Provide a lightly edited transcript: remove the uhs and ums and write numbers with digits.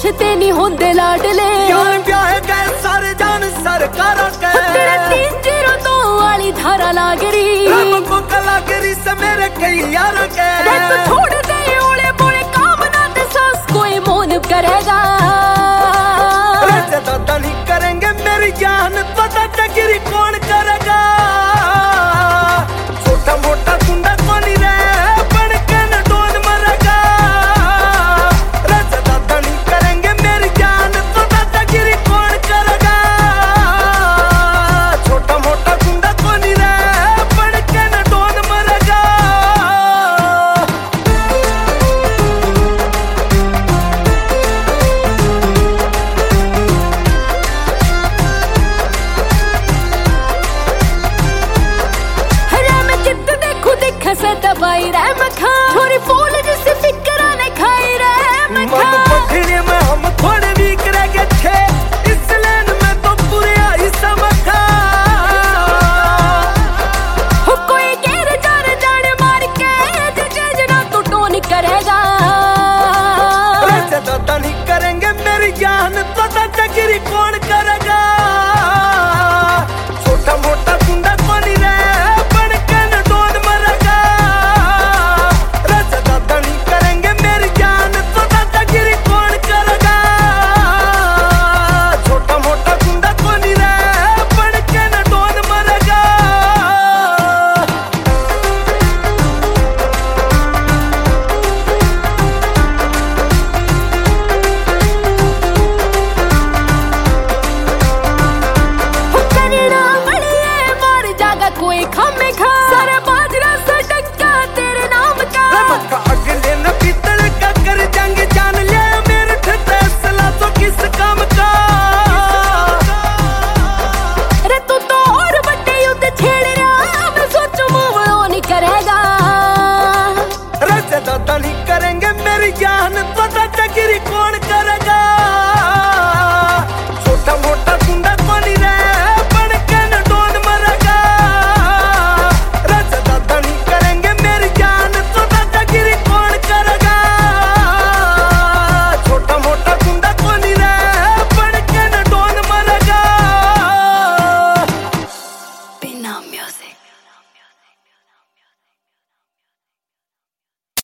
रिश्ते नहीं होंदे लाडले ब्याह गए सारे जान सरकार के तेरे 302 वाली धारा लागरी को कलाकारी से मेरे कई यार के तो छोड़ दे ओले बोले काम ना ते सास कोई मोन करेगा दादा नहीं करेंगे मेरी जान पता टकरी कौन करेगा छोटा मोटा गुंडा कौन ही रहे बन के न डोन मरेगा राजा दादा नहीं करेंगे मेरी जान पता टकरी कौन करेगा छोटा मोटा गुंडा कौन ही रहे बन के न डोन मरेगा खसा दबाई रे मखा थोड़ी फूल जिसे फिक्रा ने खाई रे मखा मन पखड़े में हम थोड़े वीक रह गए थे इस लेन में तो पूरे आई समखा हो कोई गेर जार जान मार के जे ना तो टोन करेगा राजा दादा नहीं करेंगे मेरी जान पता टकरी कौन करेगा छोटा मोटा गुंडा कौन ही रहे कोई खामे खा